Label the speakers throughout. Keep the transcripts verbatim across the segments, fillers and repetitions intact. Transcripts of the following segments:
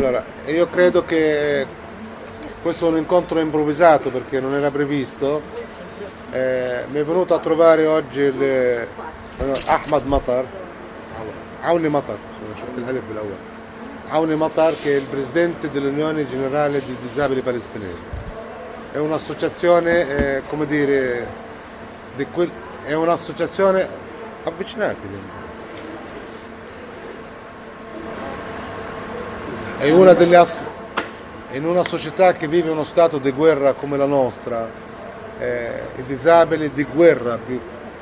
Speaker 1: Allora, io credo che questo è un incontro improvvisato perché non era previsto. Eh, mi è venuto a trovare oggi il, Ahmad Matar, Aouni Matar, Aouni Matar, che è il presidente dell'Unione Generale di Disabili Palestinesi. È un'associazione, eh, come dire, di quel, è un'associazione, avvicinatevi. È una delle ass- in una società che vive uno stato di guerra come la nostra, eh, i disabili di guerra più,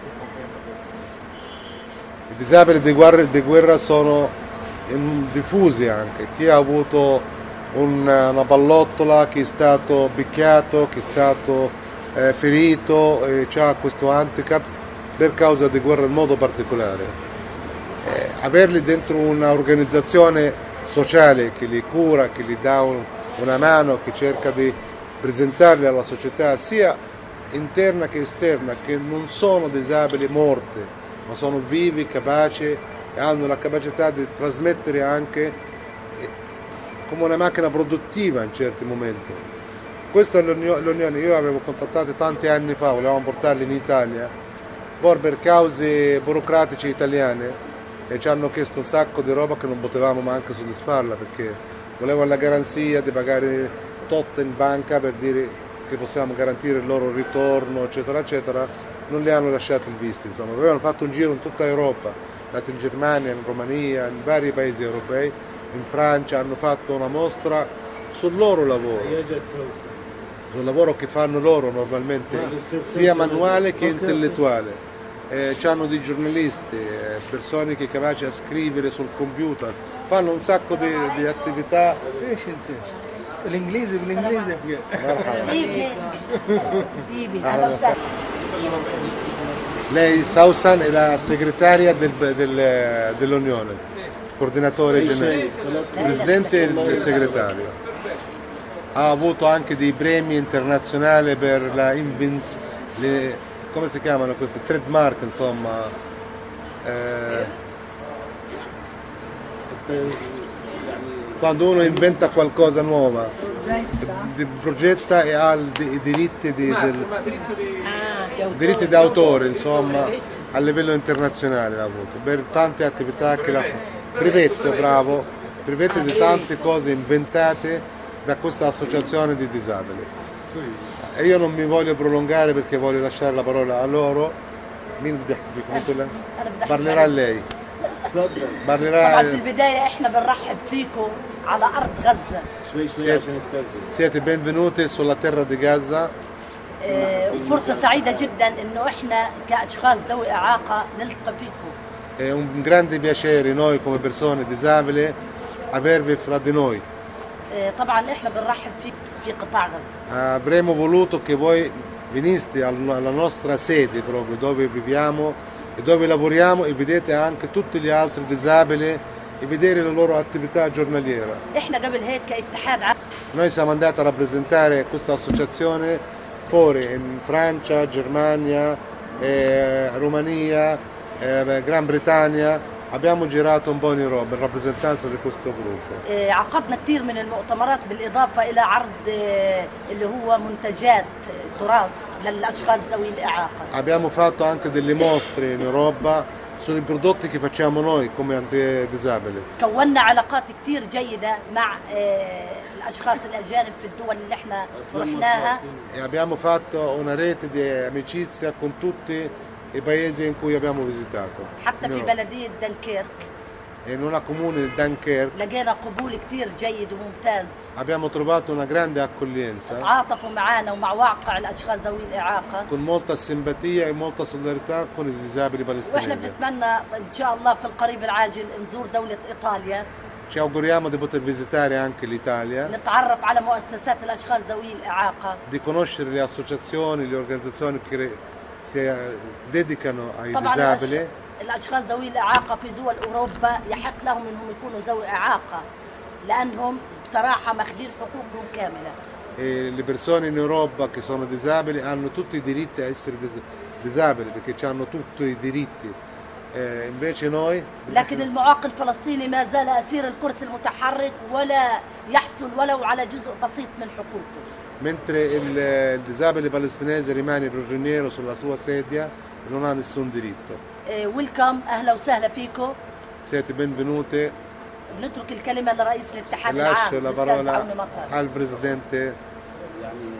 Speaker 1: i disabili di guerra, di guerra sono in, diffusi anche. Chi ha avuto un, una pallottola, chi è stato picchiato, chi è stato eh, ferito, e ha questo handicap per causa di guerra in modo particolare. Eh, averli dentro un'organizzazione sociale che li cura, che gli dà un, una mano, che cerca di presentarli alla società sia interna che esterna, che non sono disabili morti, ma sono vivi, capaci e hanno la capacità di trasmettere anche come una macchina produttiva in certi momenti. Questa è l'Unione, io avevo contattato tanti anni fa, volevamo portarli in Italia, poi per cause burocratiche italiane, e ci hanno chiesto un sacco di roba che non potevamo neanche soddisfarla, perché volevano la garanzia di pagare tot in banca per dire che possiamo garantire il loro ritorno, eccetera, eccetera. Non li hanno lasciati il visto, insomma. Avevano fatto un giro in tutta Europa, andato in Germania, in Romania, in vari paesi europei, in Francia, hanno fatto una mostra sul loro lavoro, sul lavoro che fanno loro normalmente, sia manuale che intellettuale. Eh, hanno dei giornalisti, eh, persone che sono capaci a scrivere sul computer, fanno un sacco di, di attività.
Speaker 2: L'inglese, l'inglese.
Speaker 1: Lei, Sausan, è la segretaria del, del, dell'Unione, coordinatore generale, presidente e il segretario. Ha avuto anche dei premi internazionali per la Invins, le, come si chiamano questi trademark, insomma, eh, quando uno inventa qualcosa nuova, progetta e ha i diritti di, del, diritti d'autore, insomma, a livello internazionale l'ha avuto, per tante attività che l'ha fatto. Brevetto, bravo, brevetto di tante cose inventate da questa associazione di disabili. E io non mi voglio prolungare perché voglio lasciare la parola a loro. Parlerà lei.
Speaker 3: طبعا في البداية احنا بنرحب فيكم على أرض غزة.
Speaker 1: Siete benvenuti sulla terra di Gaza.
Speaker 3: وفرصة سعيدة جدا إنه احنا كأشخاص ذوي إعاقة نلتقي فيكم.
Speaker 1: È un grande piacere noi come persone disabili avervi fra di noi.
Speaker 3: طبعا احنا بنرحب فيك في قطاع غزة.
Speaker 1: Avremmo voluto che voi veniste alla nostra sede proprio dove viviamo e dove lavoriamo e vedete anche tutti gli altri disabili e vedere la loro attività giornaliera.
Speaker 3: احنا قبل هيك كاتحاد.
Speaker 1: Noi siamo andati a rappresentare questa associazione fuori in Francia, Germania, eh, Romania, eh, Gran Bretagna. Abbiamo girato un po' in Europa in rappresentanza di questo gruppo.
Speaker 3: عقدنا كثير من المؤتمرات بالإضافة إلى عرض اللي هو منتجات تراث للأشخاص ذوي الإعاقة.
Speaker 1: Abbiamo fatto anche delle mostre in Europa sui prodotti che facciamo noi come antidisabili.
Speaker 3: كونا علاقات كثير جيدة مع الأشخاص الأجانب في الدول اللي احنا رحناها.
Speaker 1: E abbiamo fatto una rete di amicizia con tutti i paesi in cui abbiamo visitato.
Speaker 3: حتى في بلدية دنكيرك.
Speaker 1: In una comune di Dunkerque
Speaker 3: لقينا قبول كثير جيد وممتاز.
Speaker 1: abbiamo trovato una grande accoglienza.
Speaker 3: تعاطفوا معنا ومع واقع الأشخاص ذوي الإعاقة.
Speaker 1: Con molta simpatia e molta solidarietà con i disabili palestinesi.
Speaker 3: واحنا بنتمنى إن شاء الله في القريب العاجل نزور دولة إيطاليا.
Speaker 1: Ci auguriamo di poter visitare anche l'Italia.
Speaker 3: نتعرف على مؤسسات الأشخاص ذوي الإعاقة.
Speaker 1: Di conoscere le associazioni, le organizzazioni che si dedicano ai disabili.
Speaker 3: الأشخاص ذوي الإعاقة في دول أوروبا يحق لهم إنهم يكونوا ذوي إعاقة لأنهم بصراحة ماخذين حقوقهم كاملة.
Speaker 1: E le persone in Europa che sono disabili hanno tutti i diritti a essere dis- disabili perché hanno tutti i diritti Eh, invece noi
Speaker 3: لكن المعاق الفلسطيني ما زال أسير الكرسي المتحرك ولا يحصل ولو على جزء بسيط من حقوقه.
Speaker 1: mentre il, il disabile palestinese rimane prigioniero sulla sua sedia e non ha nessun diritto.
Speaker 3: ويلكم أهلا وسهلا فيكم.
Speaker 1: Siete benvenute.
Speaker 3: نترك الكلمة لرئيس الاتحاد
Speaker 1: Lascio
Speaker 3: العام
Speaker 1: la
Speaker 3: الأستاذ
Speaker 1: parola
Speaker 3: عوني مطر.
Speaker 1: al presidente.
Speaker 4: يعني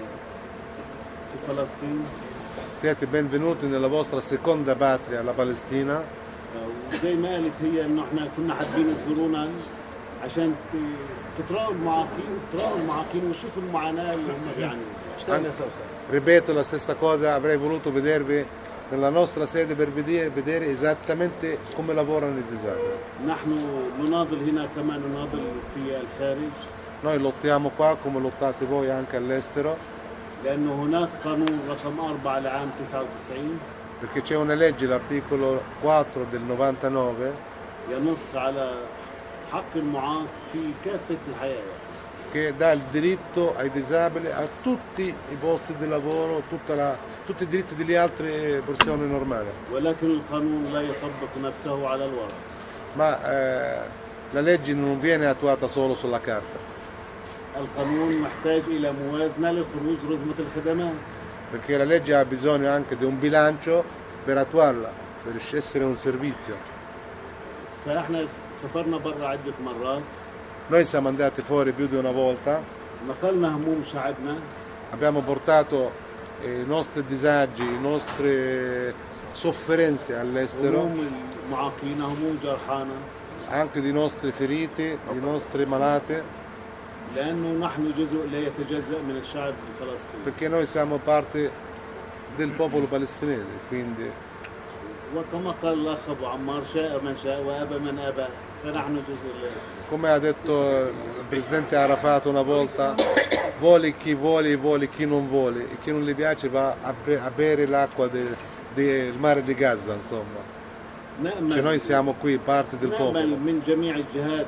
Speaker 4: في فلسطين
Speaker 1: Siete benvenuti nella vostra seconda patria, la Palestina.
Speaker 4: وزي ما قالت هي انه احنا كنا حابين تزورونا عشان ت- تتراءوا المعاقين تراءوا المعاقين وتشوفوا المعاناه اللي هم يعني
Speaker 1: Ripeto la stessa cosa, avrei voluto vedervi nella nostra sede per vedere, vedere esattamente come lavorano i disabili.
Speaker 4: نحن نناضل هنا كما نناضل في الخارج
Speaker 1: Noi lottiamo qua come lottate voi anche all'estero,
Speaker 4: لانه هناك قانون رقم أربعة لعام تسعة وتسعين
Speaker 1: perché c'è una legge, l'articolo quattro del novantanove,
Speaker 4: ينص على حق المعاق في كافه الحياه
Speaker 1: che dà il diritto ai disabili a tutti i posti di lavoro, tutta la- tutti i diritti delle altre persone normali.
Speaker 4: ولكن القانون لا يطبق نفسه على الورق.
Speaker 1: Ma eh, la legge non viene attuata solo sulla carta,
Speaker 4: القانون محتاج الى موازنه لخروج رزمه الخدمات.
Speaker 1: perché la legge ha bisogno anche di un bilancio per attuarla, per essere un servizio.
Speaker 4: فاحنا سافرنا برا عده مرات
Speaker 1: Noi siamo andati fuori più di una volta,
Speaker 4: نقلنا هموم شعبنا
Speaker 1: abbiamo portato i nostri disagi, le nostre sofferenze all'estero,
Speaker 4: هموم المعاقين هموم جرحانا
Speaker 1: anche di nostri feriti, di nostre malate,
Speaker 4: لانه نحن جزء لا يتجزا من الشعب الفلسطيني
Speaker 1: perché noi siamo parte del popolo palestinese, quindi
Speaker 4: وكما قال الاخ ابو عمار شاء من شاء وابى من ابى فنحن جزء لا
Speaker 1: come ha detto il presidente Arafat una volta, vuole chi vuole, vuole chi non vuole, e chi non gli piace va a, be- a bere l'acqua de- del mare di Gaza, insomma. Cioè noi
Speaker 4: نأمل
Speaker 1: siamo qui, parte del
Speaker 4: نأمل
Speaker 1: popolo.
Speaker 4: من جميع الجهات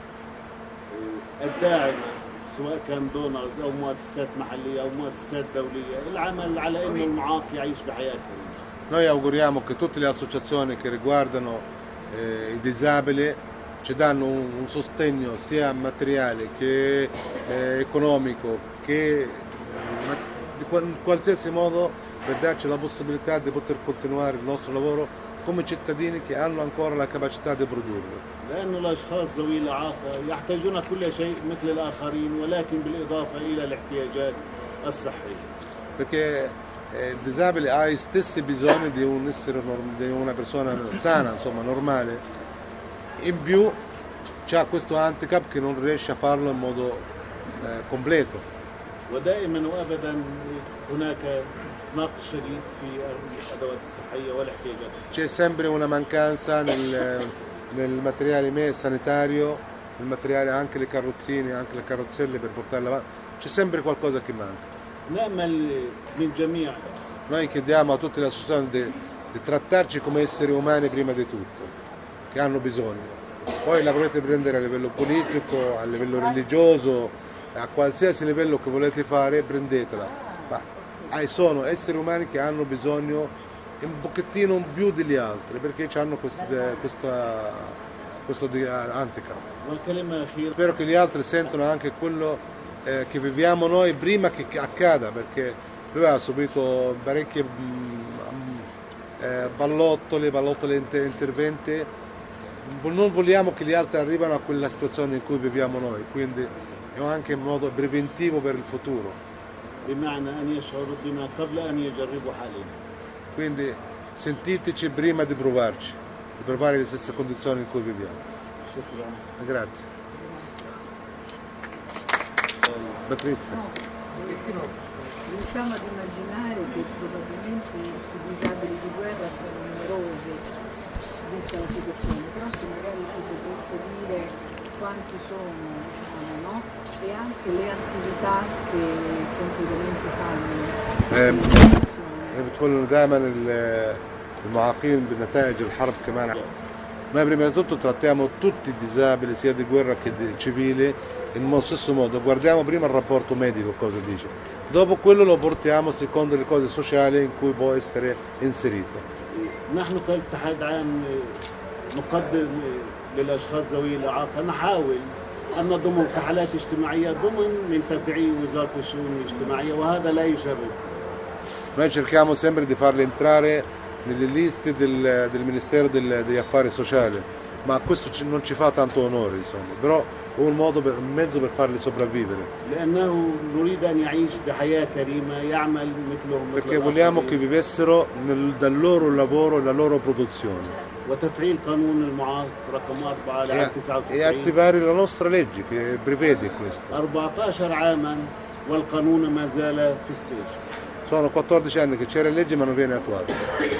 Speaker 4: الداعمه سواء كان دونرز او مؤسسات محليه او مؤسسات دوليه العمل على انه المعاق يعيش بحياه كريمه.
Speaker 1: Noi auguriamo che tutte le associazioni che riguardano eh, i disabili ci danno un, un sostegno sia materiale che eh, economico, che eh, di qual- in qualsiasi modo per darci la possibilità di poter continuare il nostro lavoro come cittadini che hanno ancora la capacità di produrlo.
Speaker 4: لأن الأشخاص ذوي الإعاقة يحتاجون كل شيء مثل الآخرين ولكن بالإضافة إلى الاحتياجات الصحية.
Speaker 1: Perché eh, il disabile ha gli stessi bisogni di un essere norm- di una persona sana, insomma, normale. In più c'ha questo handicap che non riesce a farlo in modo eh, completo.
Speaker 4: ودائما وأبدا هناك نقص شديد في الأدوات الصحية والاحتياجات الصحية.
Speaker 1: C'è sempre una mancanza nel, nel materiale me- sanitario, nel materiale anche le carrozzine, anche le carrozzelle per portarle avanti. C'è sempre qualcosa che manca.
Speaker 4: نأمل من جميع
Speaker 1: Noi chiediamo a tutte le associazioni di, di trattarci come esseri umani prima di tutto, che hanno bisogno. Poi la volete prendere a livello politico, a livello religioso, a qualsiasi livello che volete fare, prendetela. Ma ah, sono esseri umani che hanno bisogno un pochettino più degli altri, perché hanno questi, questa, questo di- handicap.
Speaker 4: والكلمة أخيرة
Speaker 1: Spero che gli altri sentano anche quello eh, che viviamo noi prima che accada, perché lui ha subito parecchie mm, eh, ballottole, ballottole inter- interventi. Non vogliamo che gli altri arrivino a quella situazione in cui viviamo noi, quindi è anche in modo preventivo per il futuro.
Speaker 4: بمعنى أن يشعروا بما قبل أن يجربوا حالهم.
Speaker 1: Quindi sentiteci prima di provarci, di provare le stesse condizioni in cui viviamo.
Speaker 4: شكرا.
Speaker 1: Grazie. Patrizia.
Speaker 5: Riusciamo ad immaginare che probabilmente i disabili di guerra sono numerosi, vista la situazione, però se magari ci potesse dire quanti sono, diciamo, no? E anche le attività che concretamente fanno.
Speaker 1: بتقول دائما المعاقين بنتائج الحرب كمان. Noi prima di tutto trattiamo tutti i disabili sia di guerra che di civili in lo stesso modo, guardiamo prima il rapporto medico cosa dice, dopo quello lo portiamo secondo le cose sociali in cui può essere inserito.
Speaker 4: نحن كاتحاد عام نقدم للاشخاص ذوي الاعاقه، نحاول ان نضمهم كحالات اجتماعيه ضمن منتفعي وزاره الشؤون الاجتماعيه، وهذا لا يشرف.
Speaker 1: Noi cerchiamo sempre di farli entrare nelle liste del, del Ministero del, degli Affari Sociali, ma questo ci- non ci fa tanto onore, insomma, però è un, modo per, un mezzo per farli sopravvivere,
Speaker 4: لانه نريد ان يعيش بحياه كريمه يعمل مثلهم مثل
Speaker 1: perché vogliamo che
Speaker 4: الآخرين.
Speaker 1: vivessero nel- dal loro lavoro e la loro produzione
Speaker 4: وتفعيل قانون المعاق رقم أربعة
Speaker 1: e,
Speaker 4: لعام
Speaker 1: e
Speaker 4: تسعة وتسعين
Speaker 1: attivare la nostra legge che prevede questo.
Speaker 4: أربعة عشر عاما والقانون ما زال في السجن.
Speaker 1: Sono quattordici anni che c'è la legge ma non viene attuata.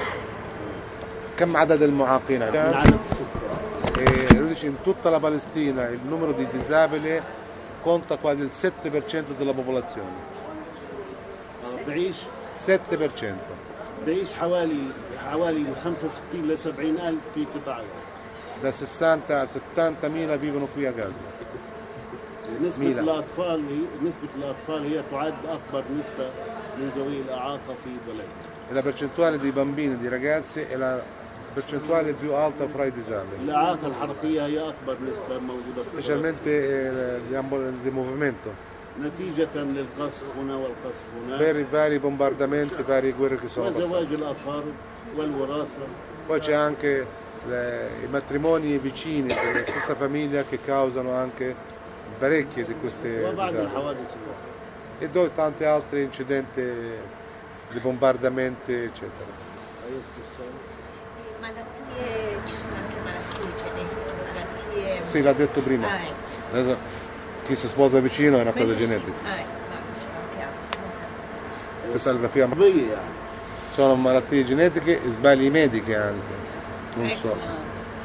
Speaker 1: كم عدد المعاقين؟
Speaker 4: من عدد السكان
Speaker 1: E lui dice in tutta la Palestina il numero di disabili conta quasi il sette per cento della popolazione.
Speaker 4: بعيش
Speaker 1: sette per cento.
Speaker 4: بعيش حوالي حوالي من خمسة وستين ل سبعين ألف في قطاع غزة.
Speaker 1: Da sessanta a settantamila mila vivono qui a Gaza.
Speaker 4: نسبة
Speaker 1: ميلا.
Speaker 4: الأطفال هي نسبة الأطفال هي تعد أكبر نسبة من ذوي الإعاقة في بلد.
Speaker 1: E la percentuale di bambini e di ragazzi è la percentuale più alta fra i disabili,
Speaker 4: الإعاقة الحركية هي أكبر نسبة موجودة في فلسطين.
Speaker 1: specialmente eh, di, ambo- di movimento,
Speaker 4: نتيجة للقصف هنا والقصف
Speaker 1: per
Speaker 4: هناك
Speaker 1: i vari bombardamenti, varie guerre che sono passate.
Speaker 4: وزواج الأقارب والوراثة.
Speaker 1: Poi c'è anche le- i matrimoni vicini della stessa famiglia che causano anche parecchie di queste
Speaker 4: وبعض
Speaker 1: disabili.
Speaker 4: الحوادث الأخرى.
Speaker 1: E dove tanti altri incidenti di bombardamenti, eccetera.
Speaker 4: أي استفسار؟
Speaker 6: Malattie, ci sono anche malattie genetiche, malattie...
Speaker 1: Sì, l'ha detto prima.
Speaker 6: Ah, ecco.
Speaker 1: Adesso, chi si sposa vicino è una cosa
Speaker 6: Quello sì.
Speaker 1: genetica.
Speaker 6: Ah, ecco, no, dicevo anche altro. comunque.
Speaker 1: Questa è la grafia.
Speaker 4: طبيعي يعني.
Speaker 1: Sono malattie genetiche e sbagli medici anche. Non
Speaker 6: Ecco,
Speaker 1: so,
Speaker 6: no.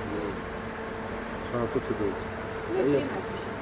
Speaker 1: sono tutti due.
Speaker 5: Lui prima,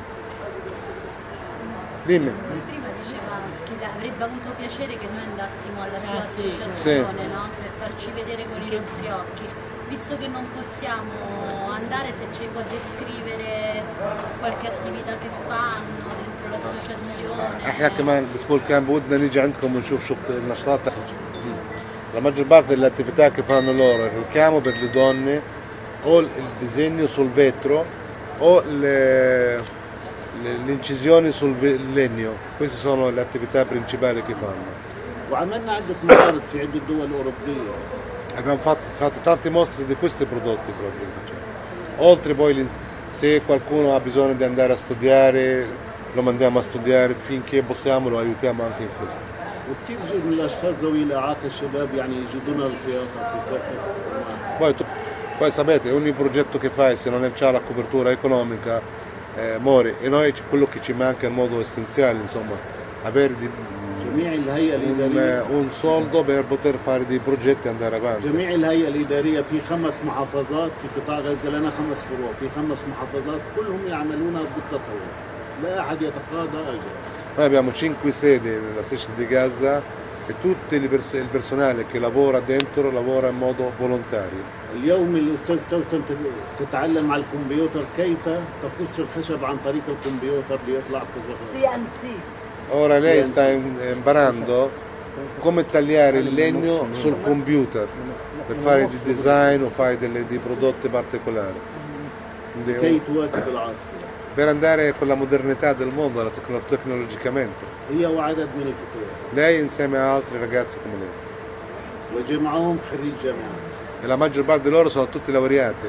Speaker 1: Dimmi.
Speaker 5: lui prima diceva che avrebbe avuto piacere che noi andassimo alla sua
Speaker 3: Ah, sì.
Speaker 5: associazione, no? Per farci vedere con i nostri occhi. Visto che non possiamo andare, se ci può descrivere qualche attività che fanno dentro l'associazione.
Speaker 1: احنا كمان بتقول كان بودنا نيجي عندكم ونشوف شو النشاطات. La maggior parte delle attività che fanno loro è il richiamo per le donne o il disegno sul vetro o le, le- le incisioni sul ve- legno. Queste sono le attività principali che fanno.
Speaker 4: وعملنا عدة معارض في عدة دول أوروبية.
Speaker 1: Abbiamo fatto, fatto tante mostre di questi prodotti proprio. diciamo. Oltre poi l'ins- se qualcuno ha bisogno di andare a studiare lo mandiamo a studiare finché possiamo, lo aiutiamo anche in questo.
Speaker 4: وكثير جزء من الأشخاص ذوي الإعاقة الشباب يعني يجدون الخياطة في كافة الأنواع.
Speaker 1: Poi, tu- poi sapete, ogni progetto che fai se non c'è la copertura economica eh, muore e noi c- quello che ci manca in modo essenziale, insomma, avere di-
Speaker 4: جميع الهيئة
Speaker 1: un,
Speaker 4: الإدارية
Speaker 1: un soldo per poter fare dei progetti e andare avanti.
Speaker 4: جميع الهيئة الإدارية في خمس محافظات في قطاع غزة، لنا خمس فروع في خمس محافظات كلهم يعملون بالتطوع، لا أحد يتقاضى أجر.
Speaker 1: Noi abbiamo cinque sedi nella striscia di Gaza e tutto il, pers- il personale che lavora dentro lavora in modo volontario.
Speaker 4: اليوم الأستاذ سوسن تتعلم على الكمبيوتر كيف تقص الخشب عن طريق الكمبيوتر ليطلع قزاز.
Speaker 3: سي ان سي.
Speaker 1: Ora lei sta im- imparando come tagliare il legno sul computer per fare di design o fare delle- dei prodotti particolari. Quindi,
Speaker 4: كي تواكب العصر.
Speaker 1: per andare con la modernità del mondo, la tecno- tecnologicamente.
Speaker 4: هي وعدد من الفتيات
Speaker 1: Lei insieme a altri ragazzi come lei.
Speaker 4: وجمعهم خريج جامعة.
Speaker 1: E la maggior parte di loro sono tutti laureati.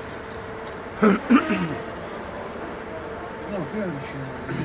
Speaker 2: No, prima dicevo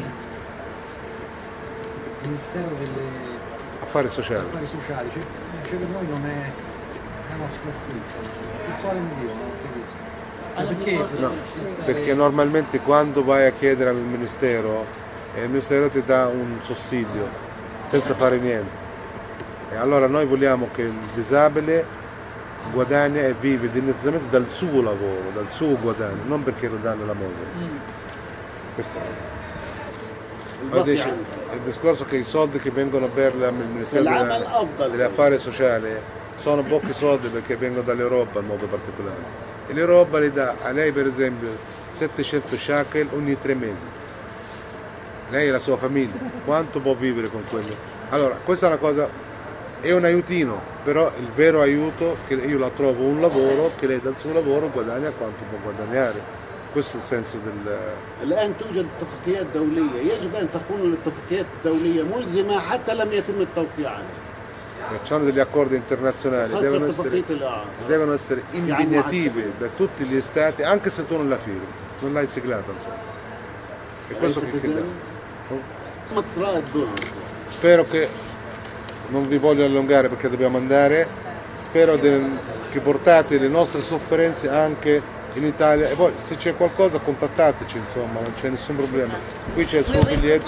Speaker 2: il Ministero delle
Speaker 1: Affari sociali.
Speaker 2: Affari Sociali, cioè, cioè per noi non è, è una sconfitta. Per quale motivo? Non capisco. Cioè, perché?
Speaker 1: No, perché normalmente quando vai a chiedere al ministero, eh, il ministero ti dà un sussidio senza fare niente. E allora noi vogliamo che il disabile guadagna e vive dignitosamente dal suo lavoro, dal suo guadagno, non perché lo danno la moglie. Questo è. Poi
Speaker 4: البقي
Speaker 1: dice,
Speaker 4: عندنا.
Speaker 1: il discorso che i soldi che vengono per il Ministero
Speaker 4: العمل
Speaker 1: delle,
Speaker 4: أفضل.
Speaker 1: degli affari sociali sono pochi soldi perché vengono dall'Europa in modo particolare. E l'Europa li dà a lei per esempio settecento shekel ogni tre mesi. Lei e la sua famiglia, quanto può vivere con quello? Allora, questa è una cosa è un aiutino, però il vero aiuto che io la trovo un lavoro che lei dal suo lavoro guadagna quanto può guadagnare. questo è il senso del...
Speaker 4: الآن توجد اتفاقيات دولية، يجب أن تكون الاتفاقيات الدولية ملزمة حتى لم يتم التوقيع عليها.
Speaker 1: Ci sono degli accordi internazionali,
Speaker 4: خاصة
Speaker 1: devono essere,
Speaker 4: اتفاقية الإعارة.
Speaker 1: devono essere impegnativi da tutti gli stati, anche se tu non la firmi, non l'hai siglata, insomma. E questo che chiediamo.
Speaker 4: اسمها قراءة دون.
Speaker 1: Spero che, non vi voglio allungare perché dobbiamo andare, spero de- che portate le nostre sofferenze anche in Italia e poi se c'è qualcosa contattateci, insomma, non c'è nessun problema. Qui c'è il suo biglietto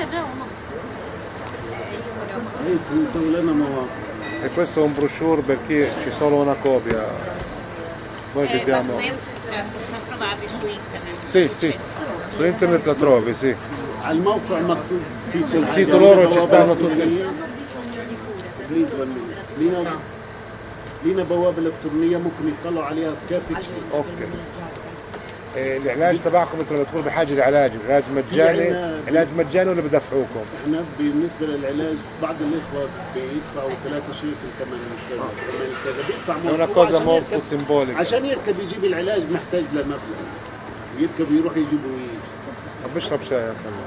Speaker 4: هي كنت لنا مواقع.
Speaker 1: e questo è un brochure per chi c'è solo una copia. Noi
Speaker 6: Eh,
Speaker 1: vediamo.
Speaker 6: ma eh, possiamo trovarli su internet.
Speaker 1: Sì, sì, su internet la trovi, sì.
Speaker 4: على الموقع مكتوب في كل
Speaker 1: Il sito
Speaker 4: حاجة.
Speaker 1: loro
Speaker 4: لينا
Speaker 1: ci
Speaker 4: بوابة
Speaker 1: stanno
Speaker 4: إلكترونية.
Speaker 1: tutti.
Speaker 4: بليز ونس. لينا لينا بوابة إلكترونية ممكن يطلعوا عليها في كافة شيء.
Speaker 1: اوكي. إيه، العلاج تبعكم مثل ما تقول بحاجه لعلاج، علاج مجاني، علاج مجاني ولا بدفعوكم؟
Speaker 4: احنا بالنسبة للعلاج بعض الإخوة بيدفعوا ثلاثة شيكل كمان كذا كمان كذا بيدفع
Speaker 1: È una
Speaker 4: مصروف
Speaker 1: cosa
Speaker 4: عشان
Speaker 1: molto
Speaker 4: يركب-
Speaker 1: simbolica.
Speaker 4: عشان يركب يجيب العلاج محتاج لمبلغ. يركب يروح يجيب ويجي.
Speaker 1: طب اشرب شاي يا فندم.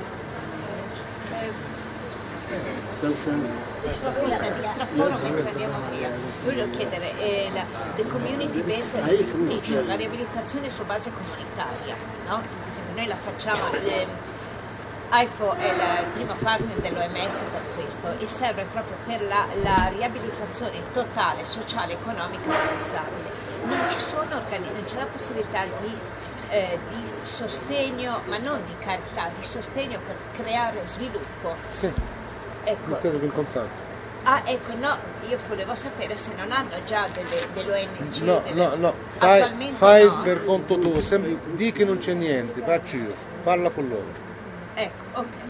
Speaker 4: سلسل.
Speaker 6: Scusa, di straforo mentre andiamo via. Voglio chiedere, eh, la the community based rehabilitation, la riabilitazione su base comunitaria, no? Ad esempio noi la facciamo, eh, A I F O è la- il primo partner dell'O M S per questo e serve proprio per la, la riabilitazione totale, sociale e economica del disabile. Non ci sono organi- non c'è la possibilità di, eh, di sostegno, ma non di carità, di sostegno per creare sviluppo.
Speaker 1: Sì,
Speaker 6: Ecco,
Speaker 1: mettetevi in contatto.
Speaker 6: ah, ecco, no, io volevo sapere se non hanno già delle, delle O N G.
Speaker 1: No,
Speaker 6: delle...
Speaker 1: no, no, fai,
Speaker 6: Attualmente
Speaker 1: fai
Speaker 6: no.
Speaker 1: per conto tuo, Sem- di che non c'è niente, faccio io, parla con loro.
Speaker 6: Ecco, ok.